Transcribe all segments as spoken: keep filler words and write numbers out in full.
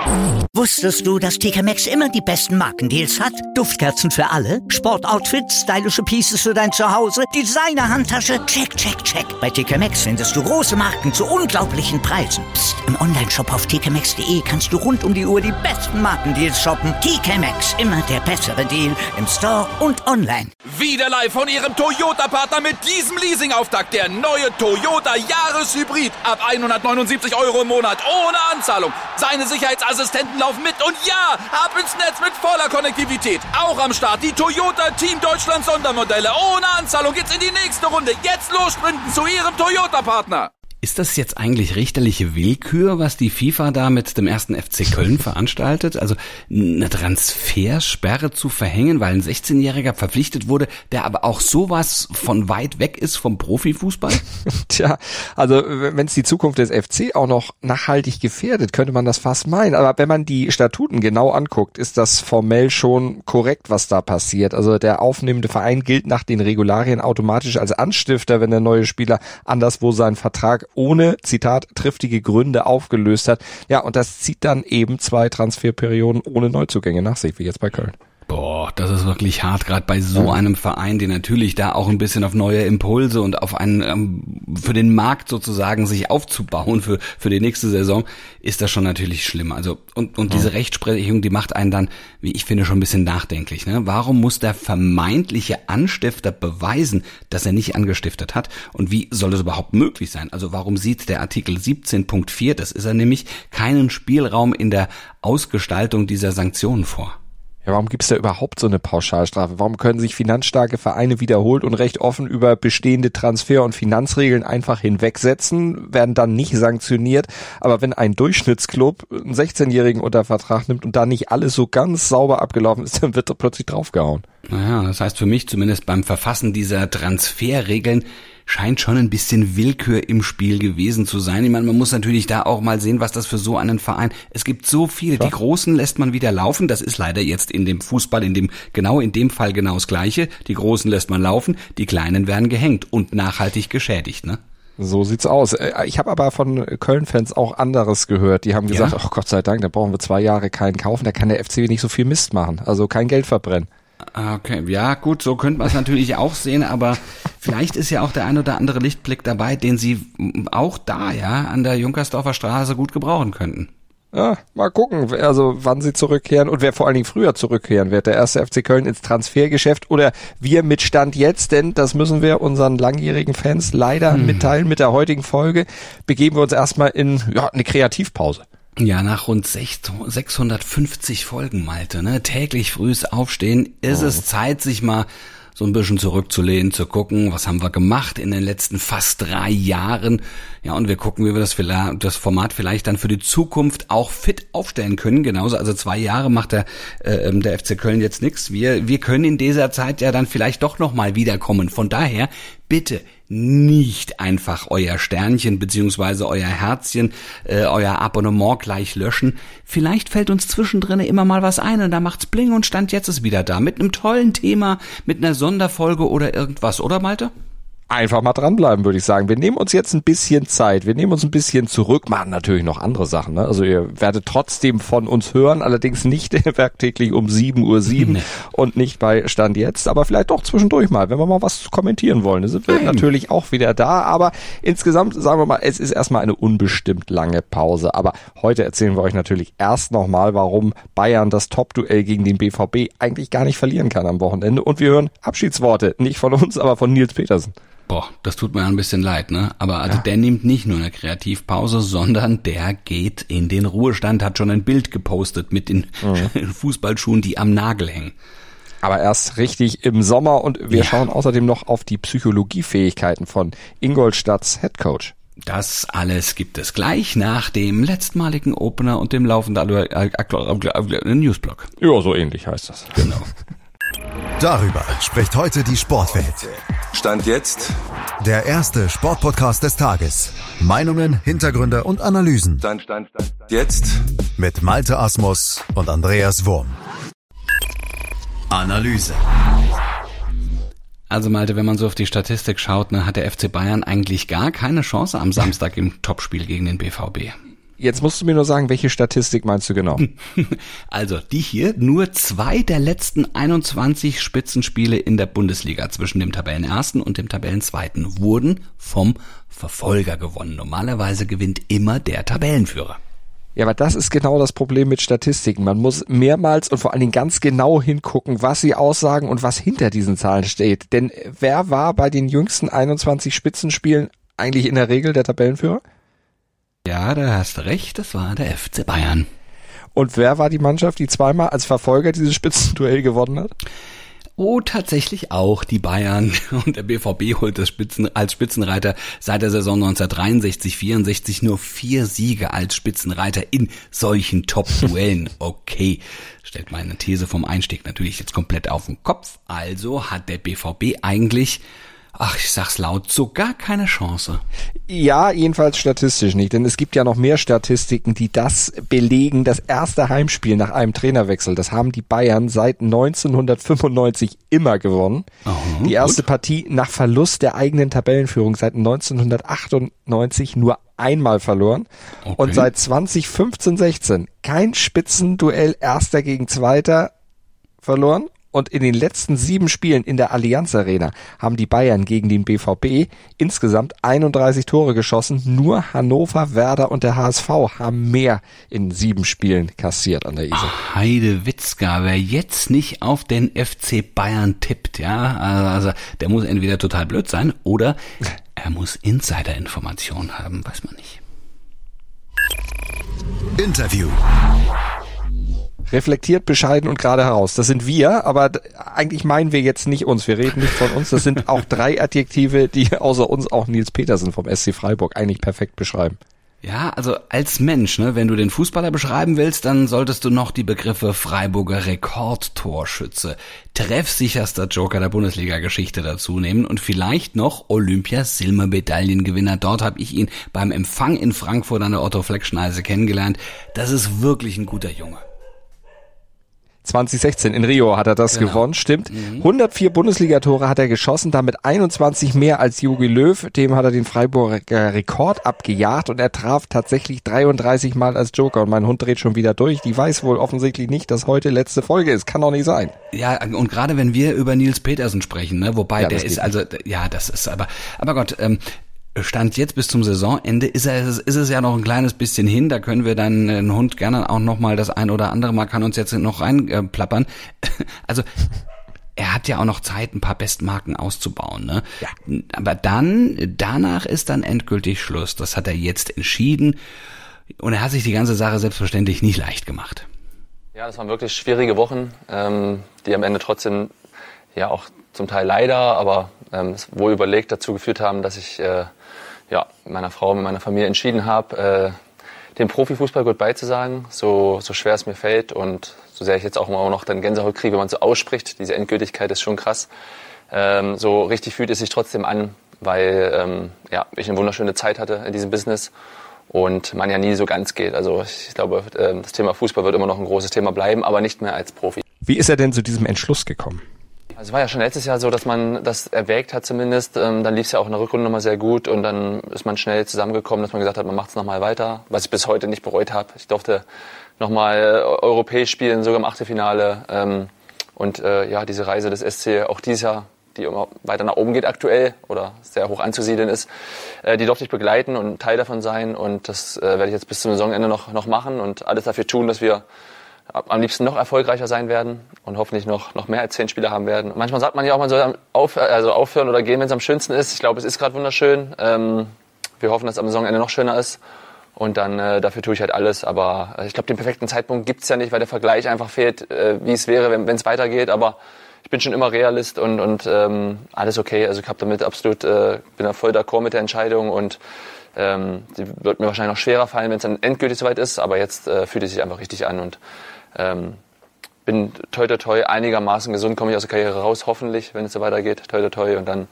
Wusstest du, dass T K Maxx immer die besten Markendeals hat? Duftkerzen für alle, Sportoutfits, stylische Pieces für dein Zuhause, Designer-Handtasche, check, check, check. Bei T K Maxx findest du große Marken zu unglaublichen Preisen. Psst. Im Onlineshop auf t k maxx punkt d e kannst du rund um die Uhr die besten Markendeals shoppen. T K Maxx, immer der bessere Deal im Store und online. Wieder live von Ihrem Toyota-Partner mit diesem Leasing-Auftakt. Der neue Toyota Jahreshybrid. Ab hundertneunundsiebzig Euro im Monat. Ohne Anzahlung. Seine Sicherheitsassistenten laufen mit. Und ja, ab ins Netz mit voller Konnektivität. Auch am Start die Toyota Team Deutschland Sondermodelle. Ohne Anzahlung geht's in die nächste Runde. Jetzt los sprinten zu Ihrem Toyota-Partner. Ist das jetzt eigentlich richterliche Willkür, was die FIFA da mit dem ersten F C Köln veranstaltet? Also eine Transfersperre zu verhängen, weil ein sechzehnjähriger verpflichtet wurde, der aber auch sowas von weit weg ist vom Profifußball? Tja, also wenn es die Zukunft des F C auch noch nachhaltig gefährdet, könnte man das fast meinen. Aber wenn man die Statuten genau anguckt, ist das formell schon korrekt, was da passiert. Also der aufnehmende Verein gilt nach den Regularien automatisch als Anstifter, wenn der neue Spieler anderswo seinen Vertrag ohne, Zitat, triftige Gründe aufgelöst hat. Ja, und das zieht dann eben zwei Transferperioden ohne Neuzugänge nach sich, wie jetzt bei Köln. Boah, das ist wirklich hart, gerade bei so einem Verein, der natürlich da auch ein bisschen auf neue Impulse und auf einen, ähm, für den Markt sozusagen sich aufzubauen für für die nächste Saison, ist das schon natürlich schlimm. Also und und diese Rechtsprechung, die macht einen dann, wie ich finde, schon ein bisschen nachdenklich. Ne? Warum muss der vermeintliche Anstifter beweisen, dass er nicht angestiftet hat? Und wie soll das überhaupt möglich sein? Also warum sieht der Artikel siebzehn Punkt vier, das ist er nämlich, keinen Spielraum in der Ausgestaltung dieser Sanktionen vor? Ja, warum gibt es da überhaupt so eine Pauschalstrafe? Warum können sich finanzstarke Vereine wiederholt und recht offen über bestehende Transfer- und Finanzregeln einfach hinwegsetzen, werden dann nicht sanktioniert? Aber wenn ein Durchschnittsclub einen sechzehnjährigen unter Vertrag nimmt und da nicht alles so ganz sauber abgelaufen ist, dann wird er plötzlich draufgehauen. Naja, das heißt für mich zumindest beim Verfassen dieser Transferregeln scheint schon ein bisschen Willkür im Spiel gewesen zu sein. Ich meine, man muss natürlich da auch mal sehen, was das für so einen Verein, es gibt so viele, ja. Die Großen lässt man wieder laufen, das ist leider jetzt in dem Fußball, in dem, genau in dem Fall genau das Gleiche, die Großen lässt man laufen, die Kleinen werden gehängt und nachhaltig geschädigt, ne? So sieht's aus. Ich habe aber von Köln-Fans auch anderes gehört. Die haben gesagt, ja. Oh Gott sei Dank, da brauchen wir zwei Jahre keinen kaufen, da kann der F C nicht so viel Mist machen, also kein Geld verbrennen. Okay, ja gut, so könnte man es natürlich auch sehen, aber vielleicht ist ja auch der ein oder andere Lichtblick dabei, den Sie auch da, ja, an der Junkersdorfer Straße gut gebrauchen könnten. Ja, mal gucken, also wann sie zurückkehren und wer vor allen Dingen früher zurückkehren wird. Der erste F C Köln ins Transfergeschäft oder wir mit Stand jetzt, denn das müssen wir unseren langjährigen Fans leider hm. mitteilen. Mit der heutigen Folge begeben wir uns erstmal in ja, eine Kreativpause. Ja, nach rund sechshundertfünfzig Folgen, Malte, ne, täglich frühes Aufstehen, ist oh. es Zeit, sich mal so ein bisschen zurückzulehnen, zu gucken, was haben wir gemacht in den letzten fast drei Jahren. Ja, und wir gucken, wie wir das, das Format vielleicht dann für die Zukunft auch fit aufstellen können. Genauso, also zwei Jahre macht der, äh, der F C Köln jetzt nichts. Wir, wir können in dieser Zeit ja dann vielleicht doch nochmal wiederkommen. Von daher, bitte nicht einfach euer Sternchen beziehungsweise euer Herzchen, äh, euer Abonnement gleich löschen. Vielleicht fällt uns zwischendrin immer mal was ein und da macht's bling und Stand jetzt ist wieder da. Mit einem tollen Thema, mit einer Sonderfolge oder irgendwas, oder Malte? Einfach mal dranbleiben, würde ich sagen. Wir nehmen uns jetzt ein bisschen Zeit, wir nehmen uns ein bisschen zurück, machen natürlich noch andere Sachen, ne? Also ihr werdet trotzdem von uns hören, allerdings nicht werktäglich um sieben Uhr sieben nee. und nicht bei Stand jetzt, aber vielleicht doch zwischendurch mal, wenn wir mal was kommentieren wollen. Da sind wir Nein. natürlich auch wieder da, aber insgesamt sagen wir mal, es ist erstmal eine unbestimmt lange Pause, aber heute erzählen wir euch natürlich erst nochmal, warum Bayern das Top-Duell gegen den B V B eigentlich gar nicht verlieren kann am Wochenende und wir hören Abschiedsworte, nicht von uns, aber von Nils Petersen. Boah, das tut mir ein bisschen leid, ne? Aber also ja. der nimmt nicht nur eine Kreativpause, sondern der geht in den Ruhestand, hat schon ein Bild gepostet mit den mhm. Fußballschuhen, die am Nagel hängen. Aber erst richtig im Sommer und wir ja. schauen außerdem noch auf die Psychologiefähigkeiten von Ingolstadts Headcoach. Das alles gibt es gleich nach dem letztmaligen Opener und dem laufenden Newsblock. Ja, so ähnlich heißt das. Genau. Darüber spricht heute die Sportwelt. Stand jetzt der erste Sportpodcast des Tages. Meinungen, Hintergründe und Analysen. Stand, stand, stand, jetzt mit Malte Asmus und Andreas Wurm. Analyse. Also Malte, wenn man so auf die Statistik schaut, ne, hat der F C Bayern eigentlich gar keine Chance am Samstag im Topspiel gegen den B V B. Jetzt musst du mir nur sagen, welche Statistik meinst du genau? Also die hier, nur zwei der letzten einundzwanzig Spitzenspiele in der Bundesliga zwischen dem Tabellenersten und dem Tabellenzweiten wurden vom Verfolger gewonnen. Normalerweise gewinnt immer der Tabellenführer. Ja, aber das ist genau das Problem mit Statistiken. Man muss mehrmals und vor allen Dingen ganz genau hingucken, was sie aussagen und was hinter diesen Zahlen steht. Denn wer war bei den jüngsten einundzwanzig Spitzenspielen eigentlich in der Regel der Tabellenführer? Ja, da hast du recht, das war der F C Bayern. Und wer war die Mannschaft, die zweimal als Verfolger dieses Spitzenduell gewonnen hat? Oh, tatsächlich auch die Bayern. Und der B V B holt das Spitzen, als Spitzenreiter seit der Saison neunzehnhundertdreiundsechzig vierundsechzig nur vier Siege als Spitzenreiter in solchen Top-Duellen. Okay, stellt meine These vom Einstieg natürlich jetzt komplett auf den Kopf. Also hat der B V B eigentlich, ach, ich sag's laut, so gar keine Chance. Ja, jedenfalls statistisch nicht, denn es gibt ja noch mehr Statistiken, die das belegen. Das erste Heimspiel nach einem Trainerwechsel, das haben die Bayern seit neunzehnhundertfünfundneunzig immer gewonnen. Oh, die erste gut. Partie nach Verlust der eigenen Tabellenführung seit neunzehnhundertachtundneunzig nur einmal verloren. Okay. Und seit zwanzig fünfzehn sechzehn kein Spitzenduell Erster gegen Zweiter verloren. Und in den letzten sieben Spielen in der Allianz Arena haben die Bayern gegen den B V B insgesamt einunddreißig Tore geschossen. Nur Hannover, Werder und der H S V haben mehr in sieben Spielen kassiert an der Isar. Ach, Heidewitzka, wer jetzt nicht auf den F C Bayern tippt, ja, also der muss entweder total blöd sein oder er muss Insider-Informationen haben, weiß man nicht. Interview. Reflektiert, bescheiden und gerade heraus. Das sind wir, aber eigentlich meinen wir jetzt nicht uns. Wir reden nicht von uns. Das sind auch drei Adjektive, die außer uns auch Nils Petersen vom S C Freiburg eigentlich perfekt beschreiben. Ja, also als Mensch, ne, wenn du den Fußballer beschreiben willst, dann solltest du noch die Begriffe Freiburger Rekordtorschütze, treffsicherster Joker der Bundesliga-Geschichte dazu nehmen und vielleicht noch Olympia-Silbermedaillengewinner. Dort habe ich ihn beim Empfang in Frankfurt an der Otto-Fleck-Schneise kennengelernt. Das ist wirklich ein guter Junge. zwanzig sechzehn in Rio hat er das genau. gewonnen, stimmt. Mhm. hundertvier Bundesligatore hat er geschossen, damit einundzwanzig mehr als Jogi Löw. Dem hat er den Freiburger Rekord abgejagt und er traf tatsächlich dreiunddreißig Mal als Joker. Und mein Hund dreht schon wieder durch. Die weiß wohl offensichtlich nicht, dass heute letzte Folge ist. Kann doch nicht sein. Ja, und gerade wenn wir über Nils Petersen sprechen, ne, wobei ja, der ist also, ja, das ist aber, aber Gott, ähm, Stand jetzt bis zum Saisonende ist, er, ist es ja noch ein kleines bisschen hin, da können wir dann den Hund gerne auch noch mal das ein oder andere Mal, kann uns jetzt noch reinplappern. Also er hat ja auch noch Zeit, ein paar Bestmarken auszubauen, ne? Ja. Aber dann, danach ist dann endgültig Schluss. Das hat er jetzt entschieden und er hat sich die ganze Sache selbstverständlich nicht leicht gemacht. Ja, das waren wirklich schwierige Wochen, ähm, die am Ende trotzdem ja auch zum Teil leider, aber ähm, wohl überlegt dazu geführt haben, dass ich äh, ja, mit meiner Frau, mit meiner Familie entschieden habe, äh, dem Profifußball goodbye zu sagen, so, so schwer es mir fällt und so sehr ich jetzt auch immer noch dann Gänsehaut kriege, wenn man so ausspricht, diese Endgültigkeit ist schon krass. Ähm, so richtig fühlt es sich trotzdem an, weil ähm, ja, ich eine wunderschöne Zeit hatte in diesem Business und man ja nie so ganz geht. Also ich glaube, äh, das Thema Fußball wird immer noch ein großes Thema bleiben, aber nicht mehr als Profi. Wie ist er denn zu diesem Entschluss gekommen? Also es war ja schon letztes Jahr so, dass man das erwägt hat zumindest. Ähm, dann lief es ja auch in der Rückrunde nochmal sehr gut und dann ist man schnell zusammengekommen, dass man gesagt hat, man macht es nochmal weiter, was ich bis heute nicht bereut habe. Ich durfte nochmal europäisch spielen, sogar im Achtelfinale. Ähm, und äh, ja, diese Reise des S C auch dieses Jahr, die immer weiter nach oben geht aktuell oder sehr hoch anzusiedeln ist, äh, die durfte ich begleiten und Teil davon sein. Und das äh, werde ich jetzt bis zum Saisonende noch, noch machen und alles dafür tun, dass wir am liebsten noch erfolgreicher sein werden und hoffentlich noch, noch mehr als zehn Spieler haben werden. Manchmal sagt man ja auch, man soll auf, also aufhören oder gehen, wenn es am schönsten ist. Ich glaube, es ist gerade wunderschön. Ähm, wir hoffen, dass es am Saisonende noch schöner ist. Und dann äh, dafür tue ich halt alles. Aber äh, ich glaube, den perfekten Zeitpunkt gibt's ja nicht, weil der Vergleich einfach fehlt, äh, wie es wäre, wenn es weitergeht. Aber ich bin schon immer Realist und, und ähm, alles okay. Also ich habe damit absolut, äh, bin da voll d'accord mit der Entscheidung und ähm, die wird mir wahrscheinlich noch schwerer fallen, wenn es dann endgültig soweit ist. Aber jetzt äh, fühlt es sich einfach richtig an und Ähm, bin toi toi toi einigermaßen gesund, komme ich aus der Karriere raus, hoffentlich, wenn es so weitergeht, toi toi toi und dann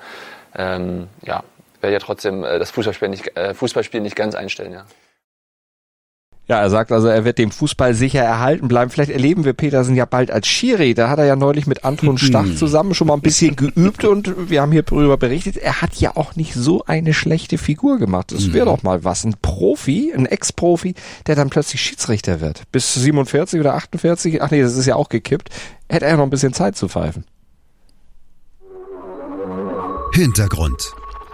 ähm, ja, werde ich ja trotzdem äh, das Fußballspiel nicht, äh, Fußballspiel nicht ganz einstellen, ja. Ja, er sagt also, er wird dem Fußball sicher erhalten bleiben. Vielleicht erleben wir Petersen ja bald als Schiri. Da hat er ja neulich mit Anton Stach zusammen schon mal ein bisschen geübt und wir haben hier darüber berichtet, er hat ja auch nicht so eine schlechte Figur gemacht. Das wäre doch mal was. Ein Profi, ein Ex-Profi, der dann plötzlich Schiedsrichter wird. Bis siebenundvierzig oder achtundvierzig, ach nee, das ist ja auch gekippt, hätte er noch ein bisschen Zeit zu pfeifen. Hintergrund.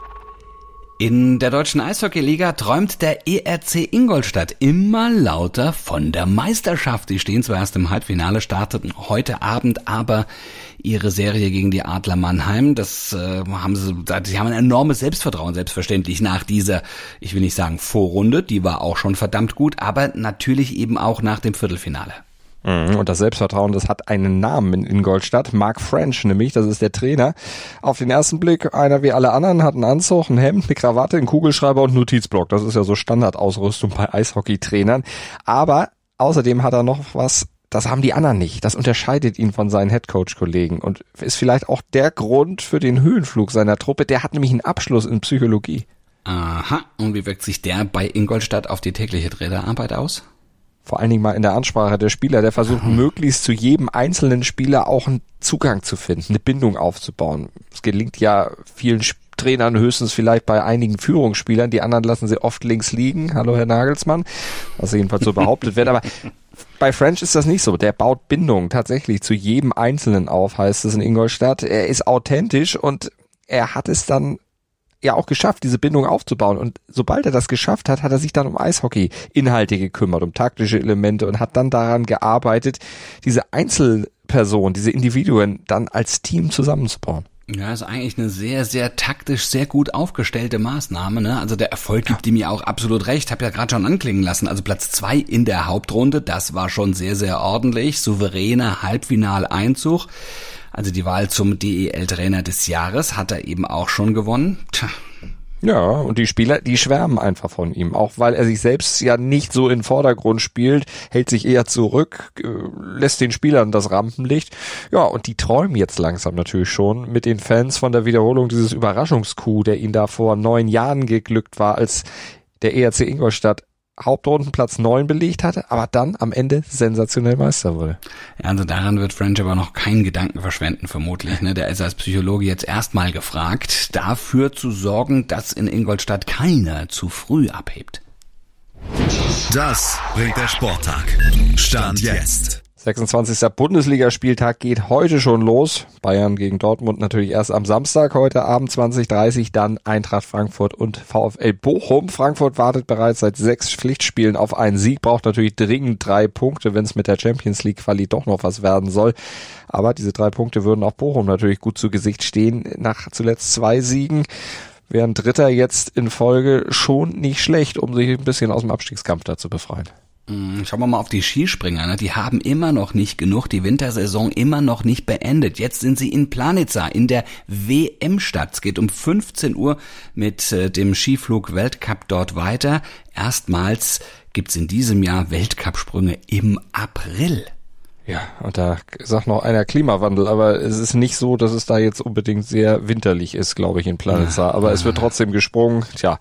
In der deutschen Eishockeyliga träumt der E R C Ingolstadt immer lauter von der Meisterschaft. Die stehen zwar erst im Halbfinale, starteten heute Abend aber ihre Serie gegen die Adler Mannheim. Das äh, haben sie, sie haben ein enormes Selbstvertrauen, selbstverständlich nach dieser, ich will nicht sagen Vorrunde, die war auch schon verdammt gut, aber natürlich eben auch nach dem Viertelfinale. Und das Selbstvertrauen, das hat einen Namen in Ingolstadt, Mark French nämlich, das ist der Trainer. Auf den ersten Blick einer wie alle anderen, hat einen Anzug, ein Hemd, eine Krawatte, einen Kugelschreiber und einen Notizblock. Das ist ja so Standardausrüstung bei Eishockeytrainern. Aber außerdem hat er noch was, das haben die anderen nicht. Das unterscheidet ihn von seinen Headcoach-Kollegen und ist vielleicht auch der Grund für den Höhenflug seiner Truppe. Der hat nämlich einen Abschluss in Psychologie. Aha, und wie wirkt sich der bei Ingolstadt auf die tägliche Trainerarbeit aus? Vor allen Dingen mal in der Ansprache der Spieler, der versucht möglichst zu jedem einzelnen Spieler auch einen Zugang zu finden, eine Bindung aufzubauen. Es gelingt ja vielen Trainern höchstens vielleicht bei einigen Führungsspielern, die anderen lassen sie oft links liegen. Hallo Herr Nagelsmann, was jedenfalls so behauptet wird, aber bei French ist das nicht so. Der baut Bindung tatsächlich zu jedem Einzelnen auf, heißt es in Ingolstadt. Er ist authentisch und er hat es dann ja auch geschafft, diese Bindung aufzubauen. Und sobald er das geschafft hat, hat er sich dann um Eishockey-Inhalte gekümmert, um taktische Elemente und hat dann daran gearbeitet, diese Einzelpersonen, diese Individuen dann als Team zusammenzubauen. Ja, ist eigentlich eine sehr, sehr taktisch, sehr gut aufgestellte Maßnahme, ne? Also der Erfolg gibt ihm ja auch absolut recht. Hab ja gerade schon anklingen lassen. Also Platz zwei in der Hauptrunde, das war schon sehr, sehr ordentlich. Souveräner Halbfinaleinzug. Also die Wahl zum D E L-Trainer des Jahres hat er eben auch schon gewonnen. Tja. Ja, und die Spieler, die schwärmen einfach von ihm, auch weil er sich selbst ja nicht so in den Vordergrund spielt, hält sich eher zurück, lässt den Spielern das Rampenlicht. Ja, und die träumen jetzt langsam natürlich schon mit den Fans von der Wiederholung dieses Überraschungscoup, der ihnen da vor neun Jahren geglückt war, als der E R C Ingolstadt Hauptrundenplatz neun belegt hatte, aber dann am Ende sensationell Meister wurde. Ja, also daran wird French aber noch keinen Gedanken verschwenden, vermutlich. Ne? Der ist als Psychologe jetzt erstmal gefragt, dafür zu sorgen, dass in Ingolstadt keiner zu früh abhebt. Das bringt der Sporttag. Stand jetzt. sechsundzwanzigster Bundesligaspieltag geht heute schon los. Bayern gegen Dortmund natürlich erst am Samstag, heute Abend zwanzig Uhr dreißig, dann Eintracht Frankfurt und VfL Bochum. Frankfurt wartet bereits seit sechs Pflichtspielen auf einen Sieg, braucht natürlich dringend drei Punkte, wenn es mit der Champions League Quali doch noch was werden soll. Aber diese drei Punkte würden auch Bochum natürlich gut zu Gesicht stehen, nach zuletzt zwei Siegen. Wären Dritter jetzt in Folge schon nicht schlecht, um sich ein bisschen aus dem Abstiegskampf da zu befreien. Schauen wir mal auf die Skispringer, ne? Die haben immer noch nicht genug, die Wintersaison immer noch nicht beendet. Jetzt sind sie in Planica in der W M-Stadt. Es geht um fünfzehn Uhr mit äh, dem Skiflug-Weltcup dort weiter. Erstmals gibt's in diesem Jahr Weltcupsprünge im April. Ja, und da sagt noch einer Klimawandel, aber es ist nicht so, dass es da jetzt unbedingt sehr winterlich ist, glaube ich, in Planica. Aber es wird trotzdem gesprungen. Tja,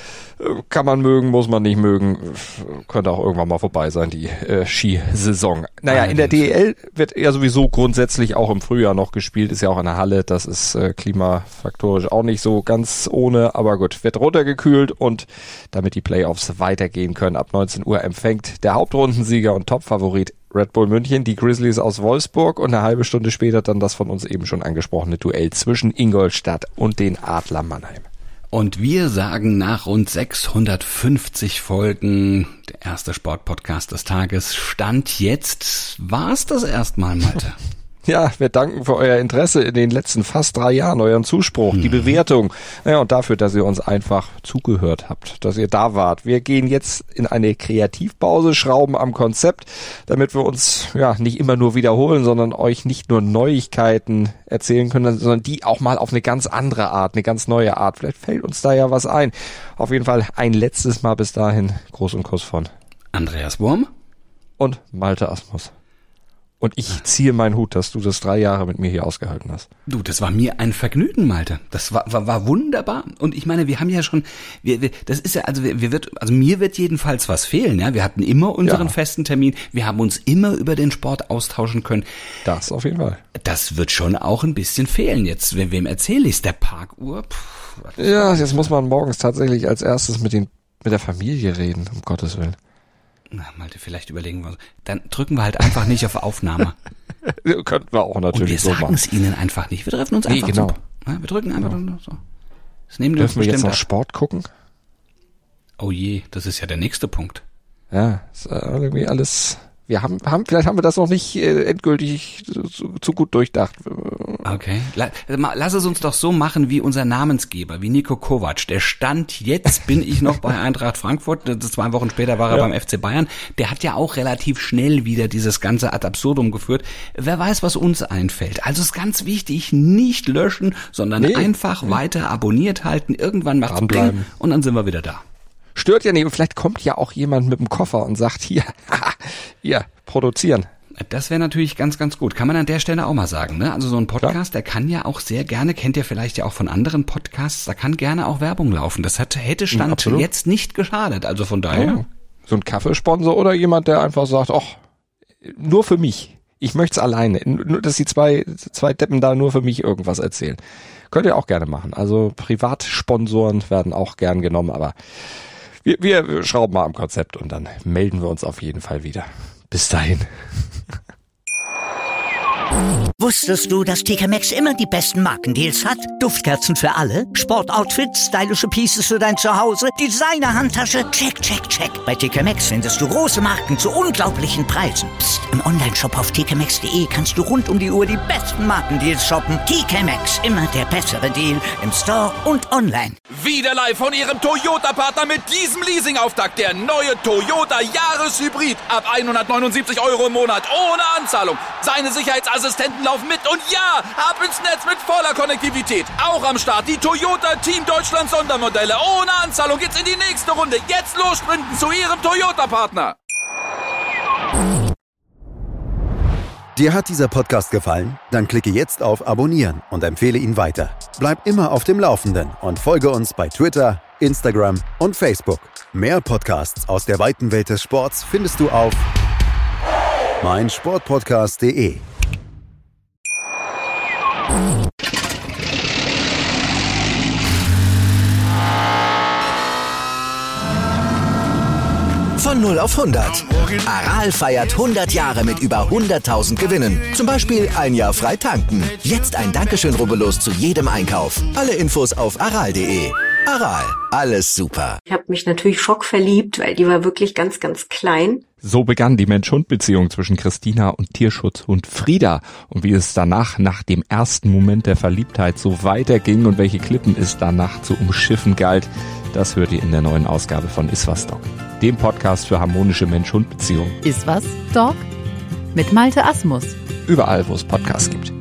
kann man mögen, muss man nicht mögen. Könnte auch irgendwann mal vorbei sein, die äh, Skisaison. Naja, in der D E L wird ja sowieso grundsätzlich auch im Frühjahr noch gespielt. Ist ja auch in der Halle. Das ist äh, klimafaktorisch auch nicht so ganz ohne. Aber gut, wird runtergekühlt und damit die Playoffs weitergehen können. Ab neunzehn Uhr empfängt der Hauptrundensieger und Topfavorit Red Bull München die Grizzlies aus Wolfsburg und eine halbe Stunde später dann das von uns eben schon angesprochene Duell zwischen Ingolstadt und den Adler Mannheim. Und wir sagen nach rund sechshundertfünfzig Folgen, der erste Sportpodcast des Tages, Stand jetzt, war's das erstmal, Malte? Ja, wir danken für euer Interesse in den letzten fast drei Jahren, euren Zuspruch, mhm. die Bewertung. Ja, und dafür, dass ihr uns einfach zugehört habt, dass ihr da wart. Wir gehen jetzt in eine Kreativpause, schrauben am Konzept, damit wir uns ja nicht immer nur wiederholen, sondern euch nicht nur Neuigkeiten erzählen können, sondern die auch mal auf eine ganz andere Art, eine ganz neue Art. Vielleicht fällt uns da ja was ein. Auf jeden Fall ein letztes Mal bis dahin. Gruß und Kuss von Andreas Wurm und Malte Asmus. Und ich ziehe meinen Hut, dass du das drei Jahre mit mir hier ausgehalten hast. Du, das war mir ein Vergnügen, Malte. Das war, war, war wunderbar. Und ich meine, wir haben ja schon, wir, wir, das ist ja, also wir, wir wird, also mir wird jedenfalls was fehlen. Ja, wir hatten immer unseren ja. festen Termin. Wir haben uns immer über den Sport austauschen können. Das auf jeden Fall. Das wird schon auch ein bisschen fehlen. Jetzt, wem erzähle ich's? Der Parkuhr? Puh, ja, jetzt muss man morgens tatsächlich als erstes mit den, mit der Familie reden, um Gottes Willen. Na, Malte, vielleicht überlegen wir. Dann drücken wir halt einfach nicht auf Aufnahme. Könnten wir auch natürlich so machen. Wir sagen es ihnen einfach nicht. Wir treffen uns einfach nee, genau. so. Wir drücken einfach genau. so. Das nehmen Dürfen wir jetzt noch Sport gucken? Oh je, das ist ja der nächste Punkt. Ja, ist irgendwie alles... Wir haben, haben, vielleicht haben wir das noch nicht äh, endgültig zu, zu gut durchdacht. Okay. Lass es uns doch so machen wie unser Namensgeber, wie Niko Kovac. Der stand jetzt, bin ich noch bei Eintracht Frankfurt, zwei Wochen später war er ja. beim F C Bayern. Der hat ja auch relativ schnell wieder dieses ganze ad absurdum geführt. Wer weiß, was uns einfällt. Also ist ganz wichtig, nicht löschen, sondern nee. einfach nee. weiter abonniert halten. Irgendwann macht's Bling und dann sind wir wieder da. Stört ja nicht. Und vielleicht kommt ja auch jemand mit dem Koffer und sagt, hier, hier, produzieren. Das wäre natürlich ganz, ganz gut. Kann man an der Stelle auch mal sagen, ne? Also so ein Podcast, Klar. der kann ja auch sehr gerne, kennt ihr vielleicht ja auch von anderen Podcasts, da kann gerne auch Werbung laufen. Das hat, hätte Stand ja, jetzt nicht geschadet. Also von daher. Ja. So ein Kaffeesponsor oder jemand, der einfach sagt, ach, nur für mich. Ich möchte es alleine. Nur, dass die zwei, zwei Deppen da nur für mich irgendwas erzählen. Könnt ihr auch gerne machen. Also Privatsponsoren werden auch gern genommen, aber Wir, wir schrauben mal am Konzept und dann melden wir uns auf jeden Fall wieder. Bis dahin. Wusstest du, dass T K Maxx immer die besten Markendeals hat? Duftkerzen für alle, Sportoutfits, stylische Pieces für dein Zuhause, Designer-Handtasche, check, check, check. Bei T K Maxx findest du große Marken zu unglaublichen Preisen. Psst. Im Onlineshop auf t k maxx punkt d e kannst du rund um die Uhr die besten Markendeals shoppen. T K Maxx, immer der bessere Deal im Store und online. Wieder live von ihrem Toyota-Partner mit diesem Leasing-Auftakt. Der neue Toyota Jahreshybrid. Ab hundertneunundsiebzig Euro im Monat ohne Anzahlung. Seine Sicherheitsassistenten laufen mit und ja, ab ins Netz mit voller Konnektivität. Auch am Start die Toyota Team Deutschland Sondermodelle. Ohne Anzahlung geht's in die nächste Runde. Jetzt los sprinten zu ihrem Toyota-Partner. Dir hat dieser Podcast gefallen? Dann klicke jetzt auf Abonnieren und empfehle ihn weiter. Bleib immer auf dem Laufenden und folge uns bei Twitter, Instagram und Facebook. Mehr Podcasts aus der weiten Welt des Sports findest du auf mein Sportpodcast punkt de. Von null auf hundert. Aral feiert hundert Jahre mit über hunderttausend Gewinnen. Zum Beispiel ein Jahr frei tanken. Jetzt ein Dankeschön, rubbellos zu jedem Einkauf. Alle Infos auf aral punkt de. Aral, alles super. Ich habe mich natürlich schockverliebt, weil die war wirklich ganz, ganz klein. So begann die Mensch-Hund-Beziehung zwischen Christina und Tierschutzhund Frieda. Und wie es danach, nach dem ersten Moment der Verliebtheit, so weiterging und welche Klippen es danach zu umschiffen galt, das hört ihr in der neuen Ausgabe von Iswas Dog, dem Podcast für harmonische Mensch-Hund-Beziehungen. Iswas Dog? Mit Malte Asmus. Überall, wo es Podcasts gibt.